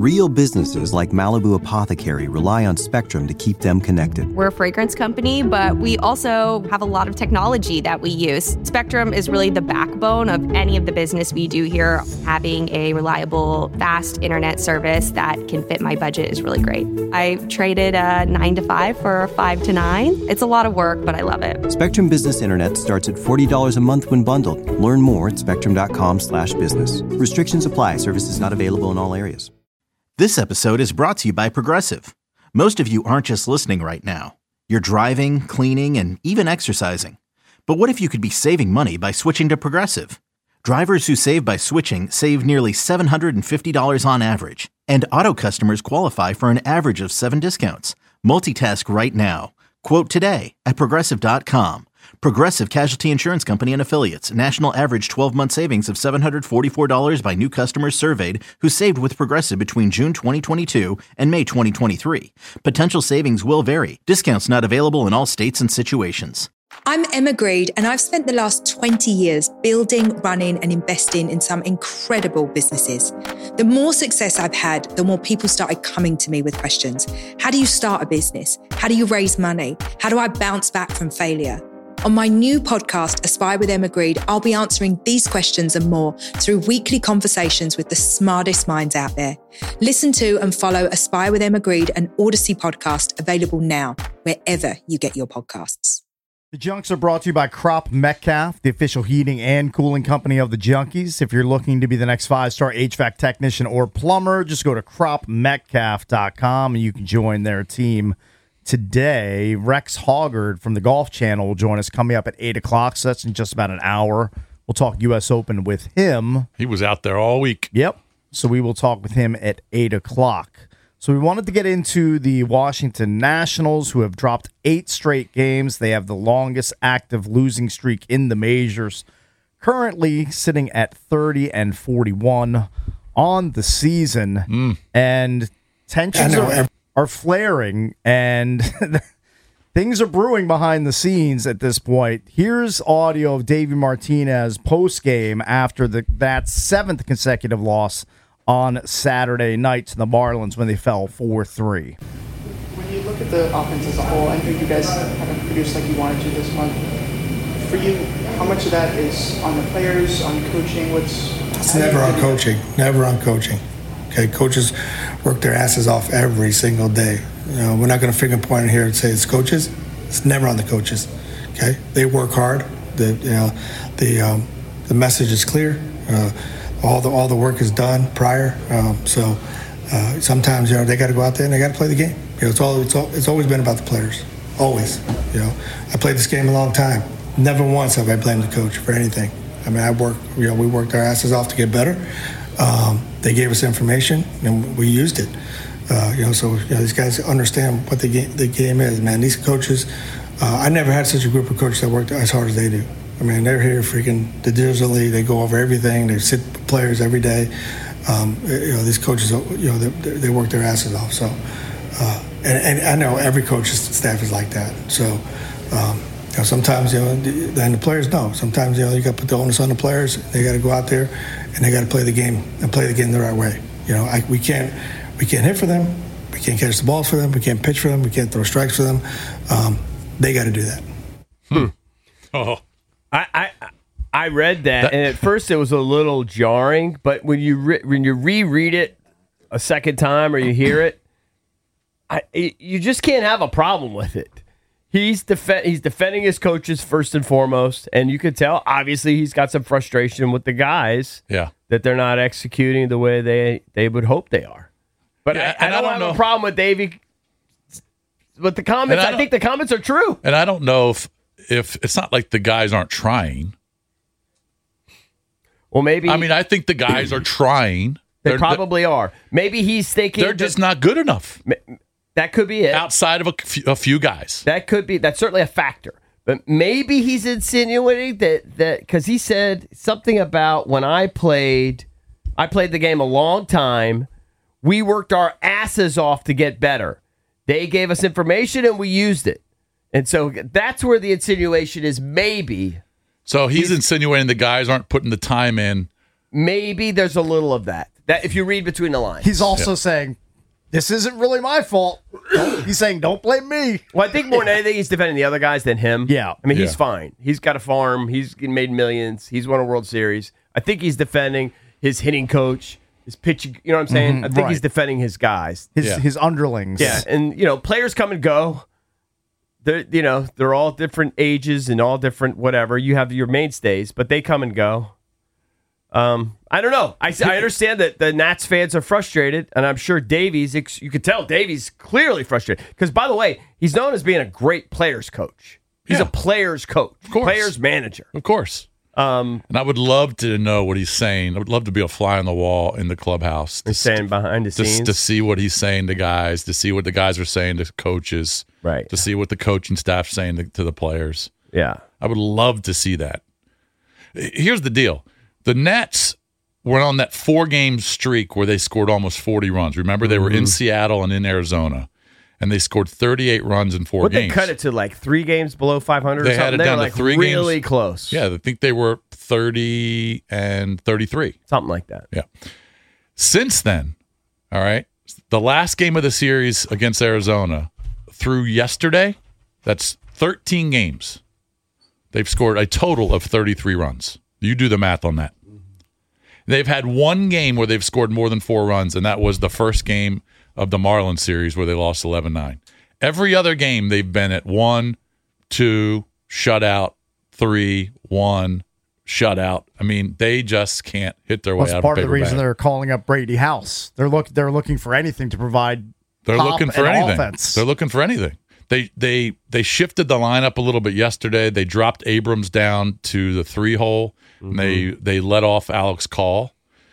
Real businesses like Malibu Apothecary rely on Spectrum to keep them connected. We're a fragrance company, but we also have a lot of technology that we use. Spectrum is really the backbone of any of the business we do here. Having a reliable, fast internet service that can fit my budget is really great. I traded a 9 to 5 for a 5 to 9. It's a lot of work, but I love it. Spectrum Business Internet starts at $40 a month when bundled. Learn more at spectrum.com/business. Restrictions apply. Services not available in all areas. This episode is brought to you by Progressive. Most of you aren't just listening right now. You're driving, cleaning, and even exercising. But what if you could be saving money by switching to Progressive? Drivers who save by switching save nearly $750 on average. And auto customers qualify for an average of 7 discounts. Multitask right now. Quote today at Progressive.com. Progressive Casualty Insurance Company and Affiliates. National average 12-month savings of $744 by new customers surveyed who saved with Progressive between June 2022 and May 2023. Potential savings will vary. Discounts not available in all states and situations. I'm Emma Greed, and I've spent the last 20 years building, running, and investing in some incredible businesses. The more success I've had, the more people started coming to me with questions. How do you start a business? How do you raise money? How do I bounce back from failure? On my new podcast, Aspire with Emma Greed, I'll be answering these questions and more through weekly conversations with the smartest minds out there. Listen to and follow Aspire with Emma Greed, an Odyssey podcast, available now, wherever you get your podcasts. The Junks are brought to you by Crop Metcalf, the official heating and cooling company of the Junkies. If you're looking to be the next 5-star HVAC technician or plumber, just go to cropmetcalf.com and you can join their team today. Rex Hoggard from the Golf Channel will join us coming up at 8 o'clock, so that's in just about an hour. We'll talk U.S. Open with him. He was out there all week. Yep. So we will talk with him at 8 o'clock. So we wanted to get into the Washington Nationals, who have dropped 8 straight games. They have the longest active losing streak in the majors, currently sitting at 30-41 on the season. And tensions are flaring, and things are brewing behind the scenes at this point. Here's audio of Davey Martinez post-game after that 7th consecutive loss on Saturday night to the Marlins when they fell 4-3. When you look at the offense as a whole, I know you guys haven't produced like you wanted to this month. For you, how much of that is on the players, on coaching? It's never on coaching. Never on coaching. Okay, coaches work their asses off every single day. You know, we're not going to finger point here and say it's coaches. It's never on the coaches. Okay, they work hard. The message is clear. All the work is done prior. So sometimes they got to go out there and they got to play the game. It's always been about the players. Always. I played this game a long time. Never once have I blamed the coach for anything. I mean, we worked our asses off to get better. They gave us information and we used it. These guys understand what the game is, man. These coaches, I never had such a group of coaches that worked as hard as they do. I mean, they're here freaking diligently. They go over everything. They sit with players every day. These coaches, they work their asses off. So, and I know every coach's staff is like that. So, sometimes, and the players know. Sometimes, you got to put the onus on the players. They got to go out there and they got to play the game and play the game the right way. We can't hit for them. We can't catch the balls for them. We can't pitch for them. We can't throw strikes for them. They got to do that. Oh. I read that, and at first it was a little jarring, but when you reread it a second time or you hear it, you just can't have a problem with it. He's defending his coaches first and foremost, and you could tell, obviously, he's got some frustration with the guys that they're not executing the way they would hope they are. But I don't have a problem with Davey. But the comments, I think the comments are true. And I don't know if it's not like the guys aren't trying. Well, maybe. I mean, I think the guys are trying. They probably are. Maybe he's thinking they're just not good enough. That could be it. Outside of a few guys. That could be. That's certainly a factor. But maybe he's insinuating that because he said something about when I played the game a long time. We worked our asses off to get better. They gave us information and we used it. And so that's where the insinuation is, maybe. So he's insinuating the guys aren't putting the time in. Maybe there's a little of that. That if you read between the lines. He's also saying, this isn't really my fault. He's saying, don't blame me. Well, I think more than anything, he's defending the other guys than him. Yeah. I mean, he's fine. He's got a farm. He's made millions. He's won a World Series. I think he's defending his hitting coach, his pitching. You know what I'm saying? I think he's defending his guys. His underlings. Yeah, and players come and go. They're all different ages and all different whatever. You have your mainstays, but they come and go. I don't know. I understand that the Nats fans are frustrated, and I'm sure Davies. You could tell Davies clearly frustrated because, by the way, he's known as being a great players coach. He's a players coach, players manager, of course. And I would love to know what he's saying. I would love to be a fly on the wall in the clubhouse. He's saying behind the scenes. To see what he's saying to guys, to see what the guys are saying to coaches, right? To see what the coaching staff's saying to the players. Yeah. I would love to see that. Here's the deal. The Nets were on that 4-game streak where they scored almost 40 runs. Remember, they were in Seattle and in Arizona, and they scored 38 runs in 4 games. They cut it to like 3 games below 500 or something? They had it down to 3 games. Really close. Yeah, I think they were 30 and 33. Something like that. Yeah. Since then, all right, the last game of the series against Arizona through yesterday, that's 13 games. They've scored a total of 33 runs. You do the math on that. They've had 1 game where they've scored more than 4 runs, and that was the first game of the Marlins series where they lost 11-9. Every other game, they've been at 1, 2, shutout, 3, 1, shutout. I mean, they just can't hit their way out of paper. That's part of the reason they're calling up Brady House. They're looking for anything to provide. They're looking for anything. Offense. They're looking for anything. They shifted the lineup a little bit yesterday. They dropped Abrams down to the 3-hole. And they let off Alex Call.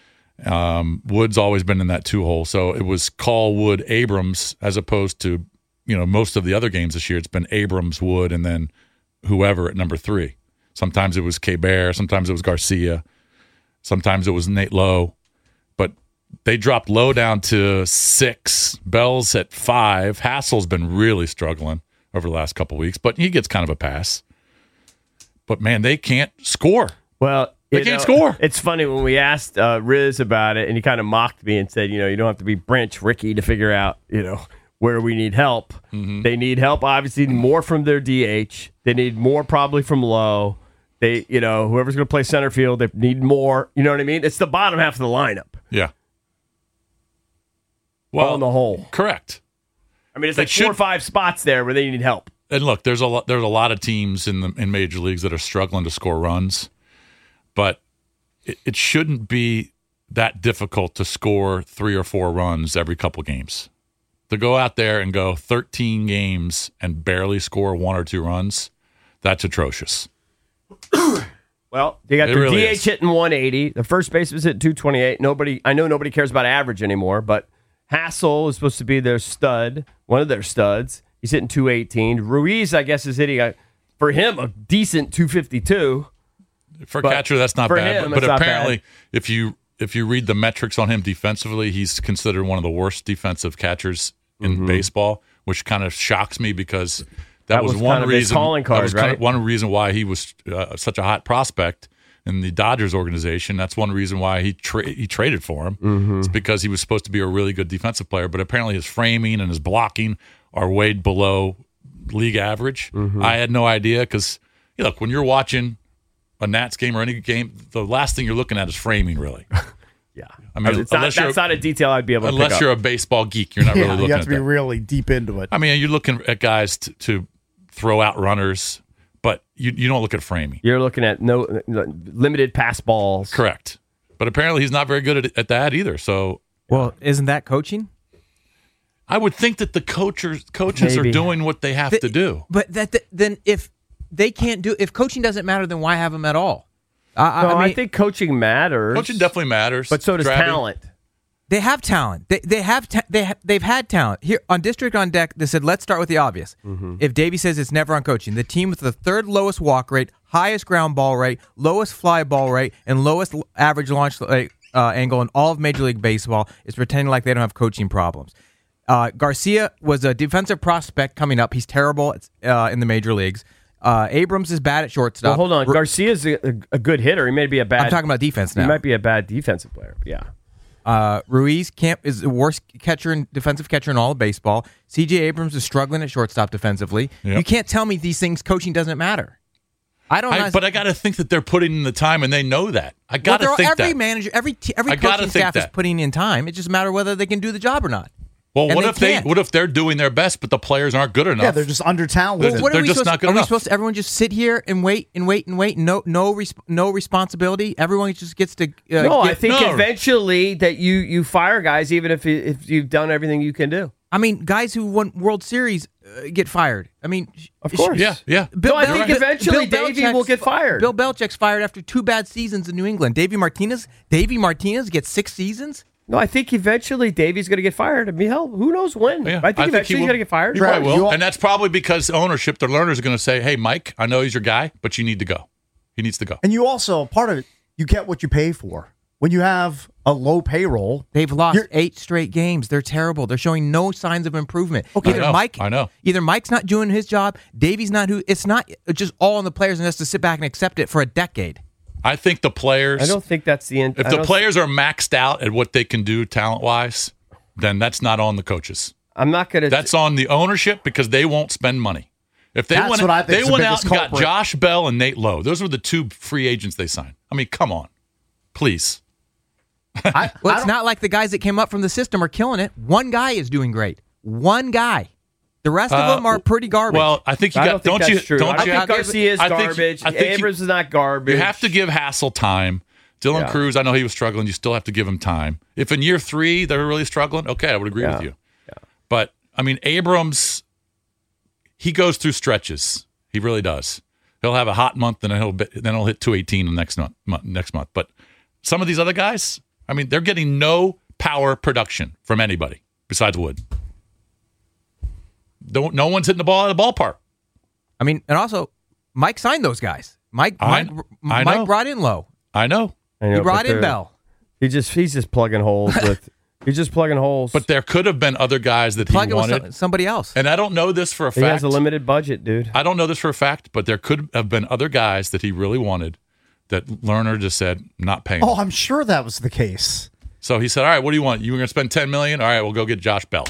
Wood's always been in that 2-hole, so it was Call, Wood, Abrams, as opposed to most of the other games this year. It's been Abrams, Wood, and then whoever at number 3. Sometimes it was K-Bear, sometimes it was Garcia, sometimes it was Nate Lowe, but they dropped Lowe down to 6. Bell's at 5. Hassel's been really struggling over the last couple weeks, but he gets kind of a pass. But man, they can't score. Well, they can't score. It's funny when we asked Riz about it, and he kind of mocked me and said, you don't have to be Branch Rickey to figure out, where we need help. They need help, obviously, more from their DH. They need more probably from Lowe. They, whoever's going to play center field, they need more. You know what I mean? It's the bottom half of the lineup. Yeah. Well, on the whole, correct. I mean, it's like 4 or 5 spots there where they need help. And look, there's a lot of teams in major leagues that are struggling to score runs. But it shouldn't be that difficult to score 3 or 4 runs every couple games. To go out there and go 13 games and barely score 1 or 2 runs, that's atrocious. Well, you got their DH hitting 180. The first baseman's hitting 228. I know nobody cares about average anymore, but Hassel is supposed to be their stud, one of their studs. He's hitting 218. Ruiz, I guess, is hitting, for him, a decent 252. For a catcher, that's not bad. But apparently, bad. if you read the metrics on him defensively, he's considered one of the worst defensive catchers in baseball, which kind of shocks me because that was one reason. Calling card, right? One reason why he was such a hot prospect in the Dodgers organization. That's one reason why he traded for him. It's because he was supposed to be a really good defensive player, but apparently his framing and his blocking are way below league average. I had no idea because look, when you're watching a Nats game or any game, the last thing you're looking at is framing, really. Yeah. I mean, that's not a detail I'd be able to pick up. Unless you're a baseball geek, you're not really looking at that. You have to be really deep into it. I mean, you're looking at guys to throw out runners, but you don't look at framing. You're looking at limited pass balls. Correct. But apparently he's not very good at that either. So, well, isn't that coaching? I would think that the coaches are doing what they have to do. But then if they can't do, if coaching doesn't matter, then why have them at all? I think coaching matters. Coaching definitely matters, but so does talent. They have talent. They've had talent here on District on Deck. They said, let's start with the obvious. If Davey says it's never on coaching, the team with the 3rd lowest walk rate, highest ground ball rate, lowest fly ball rate, and lowest average launch angle in all of Major League Baseball is pretending like they don't have coaching problems. Garcia was a defensive prospect coming up. He's terrible in the major leagues. Abrams is bad at shortstop. Well, hold on. Garcia's a good hitter. He may be a bad... I'm talking about defense now. He might be a bad defensive player. Yeah. Ruiz is the worst defensive catcher in all of baseball. C.J. Abrams is struggling at shortstop defensively. Yep. You can't tell me these things, coaching doesn't matter. But I got to think that they're putting in the time, and they know that. I got to think every that. manager, every coaching staff is putting in time. It just matters whether they can do the job or not. Well, And what if they're doing their best, but the players aren't good enough? Yeah, they're just under talented. What They're just not good Are we enough. supposed to everyone just sit here and wait? No responsibility. Everyone just gets to. I think eventually that you fire guys even if you've done everything you can do. I mean, guys who won World Series get fired. I mean, of course, yeah. I think eventually Davey will get fired. Bill Belichick's fired after 2 bad seasons in New England. Davey Martinez gets 6 seasons. No, I think eventually Davey's going to get fired. I mean, hell, who knows when? Yeah, I think eventually he's going to get fired. He probably will. And that's probably because ownership, the learners, are going to say, hey, Mike, I know he's your guy, but you need to go. He needs to go. And you also, part of it, you get what you pay for. When you have a low payroll, they've lost 8 straight games. They're terrible. They're showing no signs of improvement. Okay, I know. Either Mike's not doing his job, Davey's not who. It's not just all on the players and has to sit back and accept it for a decade. I think the players. I don't think that's the end. If the players are maxed out at what they can do talent-wise, then that's not on the coaches. I'm not going to. That's on the ownership because they won't spend money. If they went out and got Josh Bell and Nate Lowe, those were the 2 free agents they signed. I mean, come on, please. It's not like the guys that came up from the system are killing it. One guy is doing great. One guy. The rest of them are pretty garbage. Well, I think you got. Don't you? I think Garcia is garbage. Abrams is not garbage. You have to give Hassel time. Dylan Cruz, I know he was struggling. You still have to give him time. If in year 3 they're really struggling, okay, I would agree with you. Yeah. But I mean, Abrams, he goes through stretches. He really does. He'll have a hot month, and then he'll hit 218 the next month. But some of these other guys, I mean, they're getting no power production from anybody besides Wood. No one's hitting the ball out of the ballpark. I mean, and also, Mike signed those guys. Mike brought in Lowe. I know. He brought in Bell. He's just plugging holes with. He's just plugging holes. But there could have been other guys that he wanted. With somebody else. And I don't know this for a fact. He has a limited budget, dude. I don't know this for a fact, but there could have been other guys that he really wanted that Lerner just said, not paying. Oh, I'm sure that was the case. So he said, all right, what do you want? You were going to spend $10 million? All right, we'll go get Josh Bell.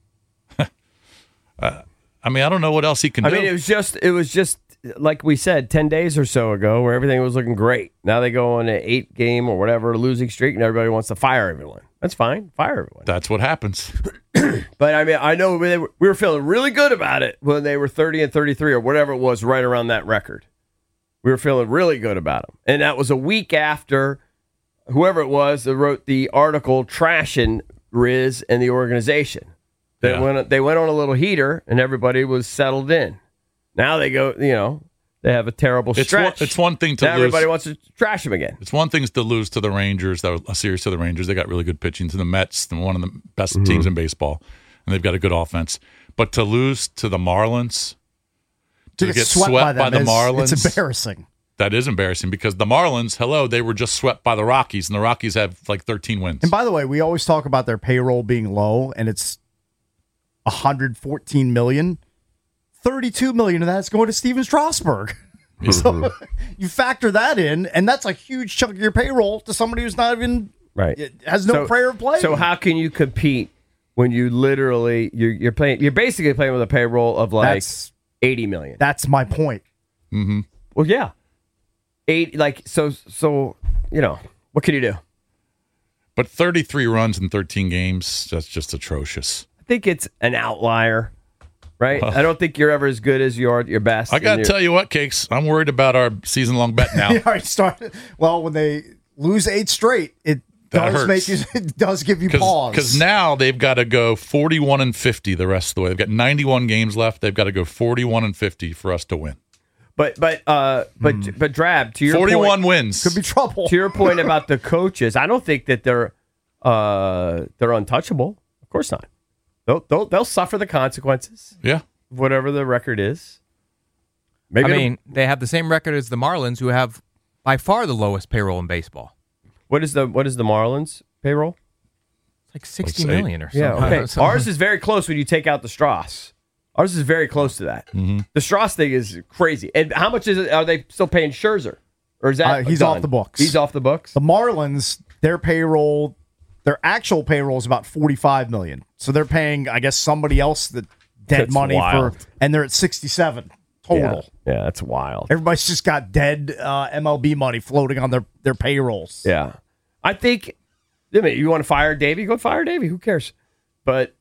I mean, I don't know what else he can do. I mean, it was just like we said 10 days or so ago where everything was looking great. Now they go on an 8-game or whatever losing streak and everybody wants to fire everyone. That's fine. Fire everyone. That's what happens. But I mean, I know we were feeling really good about it when they were 30 and 33 or whatever it was right around that record. We were feeling really good about them. And that was a week after whoever it was that wrote the article trashing Riz and the organization. They went on a little heater and everybody was settled in. Now they go, they have a terrible stretch. It's one thing to lose. Everybody wants to trash them again. It's one thing to lose to the Rangers. That was a series to the Rangers. They got really good pitching. To the Mets, one of the best teams in baseball, and they've got a good offense. But to lose to the Marlins, to get swept by the Marlins, it's embarrassing. That is embarrassing because the Marlins, they were just swept by the Rockies, and the Rockies have like 13 wins. And by the way, we always talk about their payroll being low, and it's $114 million. $32 million of that's going to Steven Strasburg. So you factor that in, and that's a huge chunk of your payroll to somebody who's not even has no prayer of play. So how can you compete when you literally you're playing? You're basically playing with a payroll of like $80 million. That's my point. Mm-hmm. Well, yeah, so what can you do? But 33 runs in 13 games—that's just atrocious. I think it's an outlier. Right? I don't think you're ever as good as your best. I got to tell you what, Cakes. I'm worried about our season-long bet now. Well, when they lose 8 straight, it does give you pause. Because now they've got to go 41-50 the rest of the way. They've got 91 games left. They've got to go 41-50 for us to win. But Drab, to your 41 point, wins could be trouble. To your point about the coaches, I don't think that they're untouchable. Of course not. They'll suffer the consequences. Yeah, whatever the record is. They have the same record as the Marlins, who have by far the lowest payroll in baseball. What is the Marlins payroll? It's like 60 million or something. Yeah, okay. Ours is very close when you take out the Strauss. Ours is very close to that. Mm-hmm. The Strauss thing is crazy. And how much is it? Are they still paying Scherzer, or is that he's done? off the books? He's off the books. The Marlins, their payroll Their actual payroll is about $45 million. So they're paying, I guess, somebody else the dead That's money wild. and they're at 67 total. Yeah, that's wild. Everybody's just got dead MLB money floating on their payrolls. Yeah. I think, you want to fire Davey? Go fire Davey. Who cares? But,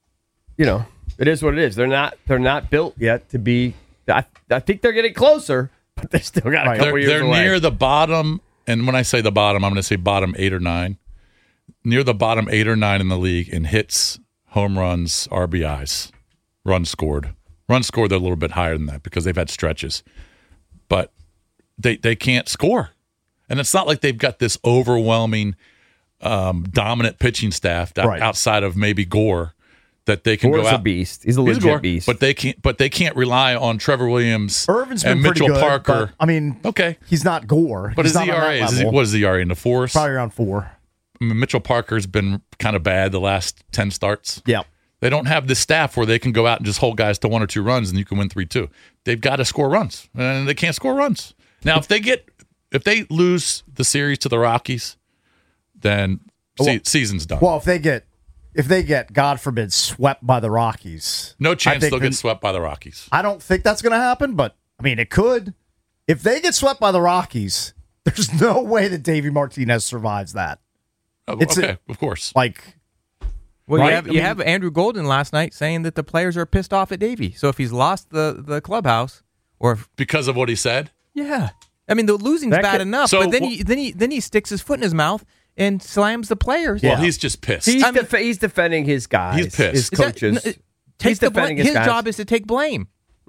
it is what it is. They're not built yet to be. I think they're getting closer, but they still got a couple years They're away. near the bottom, and when I say the bottom, I'm going to say bottom 8 or 9. Near the bottom 8 or 9 in the league in hits, home runs, RBIs, runs scored. Runs scored, they're a little bit higher than that because they've had stretches. But they can't score. And it's not like they've got this overwhelming, dominant pitching staff outside of maybe Gore that they can Gore's go out. a beast. He's a legit Gore, beast. But they can't rely on Trevor Williams Irvin's been and pretty Mitchell good, Parker. but, okay, he's not Gore. But he's his not on ERA that is level. what is the ERA in the 4s? Probably around 4. I mean, Mitchell Parker's been kind of bad the last 10 starts. Yeah. They don't have the staff where they can go out and just hold guys to 1 or 2 runs and you can win 3-2. They've got to score runs, and they can't score runs. Now, if they lose the series to the Rockies, then season's done. Well, if they get, God forbid, swept by the Rockies. No chance they'll get swept by the Rockies. I don't think that's going to happen, but, it could. If they get swept by the Rockies, there's no way that Davey Martinez survives that. Okay, of course. Well, Right? you have Andrew Golden last night saying that the players are pissed off at Davey. So if he's lost the clubhouse, because of what he said, the losing's bad enough. So but then he sticks his foot in his mouth and slams the players. Well, he's just pissed. He's defending his guys. He's pissed. His coaches. He's defending his guys. job is to take blame.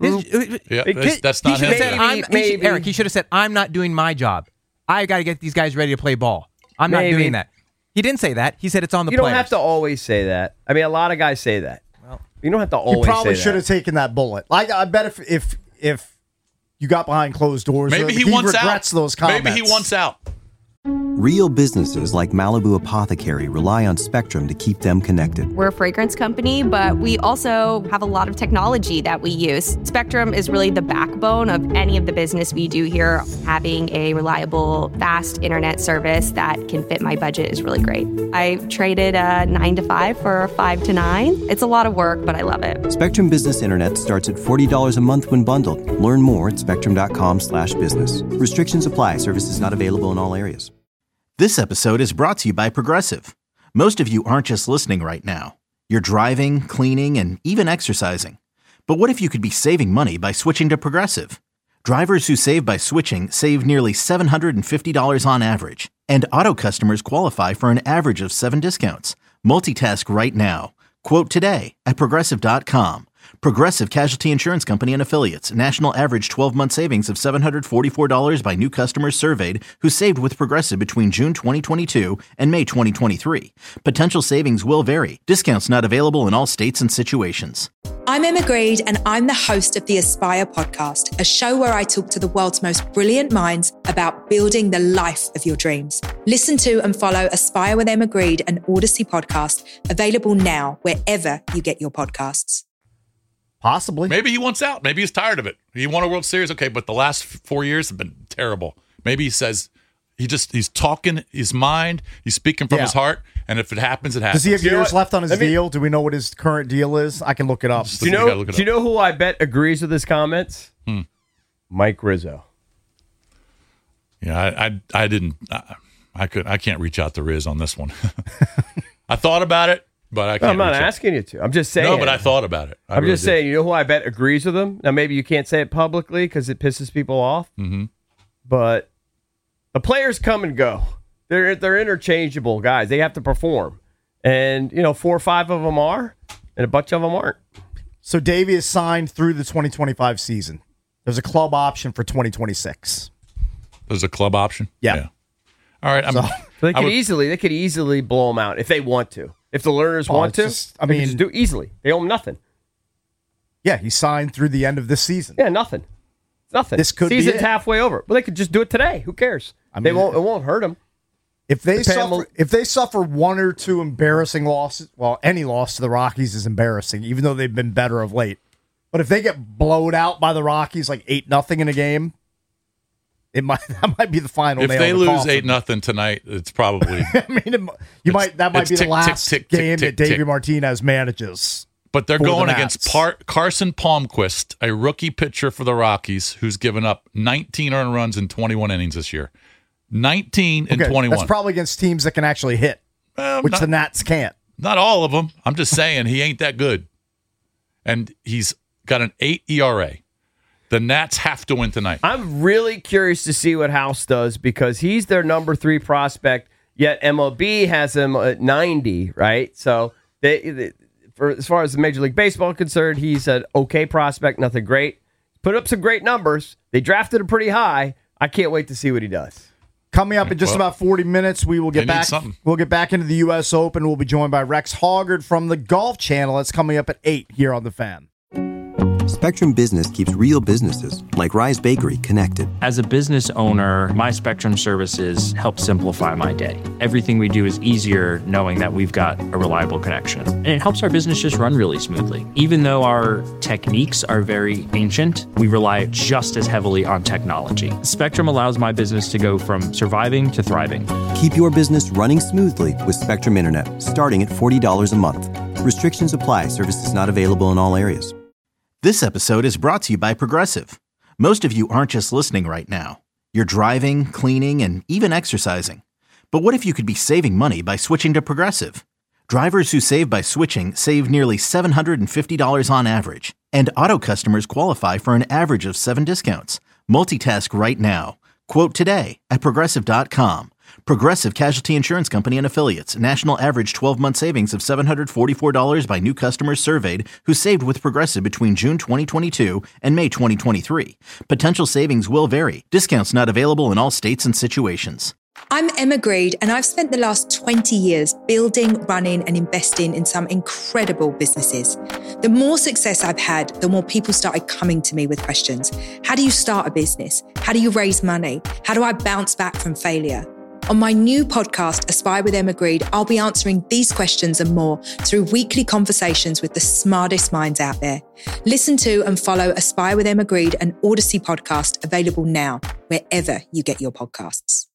That's not he his said, job. Eric, he should have said, "I'm not doing my job. I got to get these guys ready to play ball. I'm not doing that." He didn't say that. He said it's on the You players. don't have to always say that. A lot of guys say that. Well, you don't have to always You probably say should that. have taken that bullet. I bet if you got behind closed doors, Maybe he wants regrets out. those comments. Maybe he wants out. Real businesses like Malibu Apothecary rely on Spectrum to keep them connected. We're a fragrance company, but we also have a lot of technology that we use. Spectrum is really the backbone of any of the business we do here. Having a reliable, fast internet service that can fit my budget is really great. I traded a 9 to 5 for a 5 to 9. It's a lot of work, but I love it. Spectrum Business Internet starts at $40 a month when bundled. Learn more at spectrum.com/business. Restrictions apply. Services not available in all areas. This episode is brought to you by Progressive. Most of you aren't just listening right now. You're driving, cleaning, and even exercising. But what if you could be saving money by switching to Progressive? Drivers who save by switching save nearly $750 on average. And auto customers qualify for an average of 7 discounts. Multitask right now. Quote today at Progressive.com. Progressive Casualty Insurance Company and Affiliates. National average 12-month savings of $744 by new customers surveyed who saved with Progressive between June 2022 and May 2023. Potential savings will vary. Discounts not available in all states and situations. I'm Emma Greed, and I'm the host of the Aspire podcast, a show where I talk to the world's most brilliant minds about building the life of your dreams. Listen to and follow Aspire with Emma Greed, an Odyssey podcast, available now wherever you get your podcasts. Possibly. Maybe he wants out. Maybe he's tired of it. He won a World Series, okay, but the last 4 years have been terrible. Maybe he says he's talking his mind, he's speaking from his heart, and if it happens, it happens. Does he have years left on his deal? Do we know what his current deal is? I can look it up. Do you know who I bet agrees with his comments? Mike Rizzo. Yeah, I didn't. I can't reach out to Riz on this one. I thought about it, but I can't. I'm not asking you to. I'm just saying. No, but I thought about it. I'm just saying. You know who I bet agrees with him? Now maybe you can't say it publicly because it pisses people off. Mm-hmm. But the players come and go. They're interchangeable guys. They have to perform, and 4 or 5 of them are, and a bunch of them aren't. So Davey is signed through the 2025 season. There's a club option for 2026. There's a club option. Yeah. All right. They could easily blow them out if they want to. If the learners want to, they can just do easily. They owe them nothing. Yeah, he signed through the end of this season. Yeah, nothing. Nothing. This could be Season's it. halfway over. Well, they could just do it today. Who cares? It won't hurt them. If they suffer 1 or 2 embarrassing losses, well, any loss to the Rockies is embarrassing, even though they've been better of late. But if they get blowed out by the Rockies like 8-0 in a game, that might be the final. If nail they in the lose coffin. 8-0 tonight, it's probably. I mean, that might be the last game that Davey tick. Martinez manages. But they're for the going Nats. against Carson Palmquist, a rookie pitcher for the Rockies, who's given up 19 earned runs in 21 innings this year. 19 and 21. That's probably against teams that can actually hit, which the Nats can't. Not all of them. I'm just saying he ain't that good. And he's got an 8 ERA. The Nats have to win tonight. I'm really curious to see what House does because he's their number 3 prospect, yet MLB has him at 90, right? So as far as the Major League Baseball is concerned, he's an okay prospect, nothing great. Put up some great numbers. They drafted him pretty high. I can't wait to see what he does. Coming up in just about 40 minutes, we will get back. We'll get back into the U.S. Open. We'll be joined by Rex Hoggard from the Golf Channel. That's coming up at 8 here on The Fan. Spectrum Business keeps real businesses, like Rise Bakery, connected. As a business owner, my Spectrum services help simplify my day. Everything we do is easier knowing that we've got a reliable connection. And it helps our business just run really smoothly. Even though our techniques are very ancient, we rely just as heavily on technology. Spectrum allows my business to go from surviving to thriving. Keep your business running smoothly with Spectrum Internet, starting at $40 a month. Restrictions apply. Services not available in all areas. This episode is brought to you by Progressive. Most of you aren't just listening right now. You're driving, cleaning, and even exercising. But what if you could be saving money by switching to Progressive? Drivers who save by switching save nearly $750 on average. And auto customers qualify for an average of 7 discounts. Multitask right now. Quote today at Progressive.com. Progressive Casualty Insurance Company and Affiliates. National average 12-month savings of $744 by new customers surveyed who saved with Progressive between June 2022 and May 2023. Potential savings will vary. Discounts not available in all states and situations. I'm Emma Greed, and I've spent the last 20 years building, running, and investing in some incredible businesses. The more success I've had, the more people started coming to me with questions. How do you start a business? How do you raise money? How do I bounce back from failure? On my new podcast, Aspire with Emma Greed, I'll be answering these questions and more through weekly conversations with the smartest minds out there. Listen to and follow Aspire with Emma Greed, an Odyssey podcast available now, wherever you get your podcasts.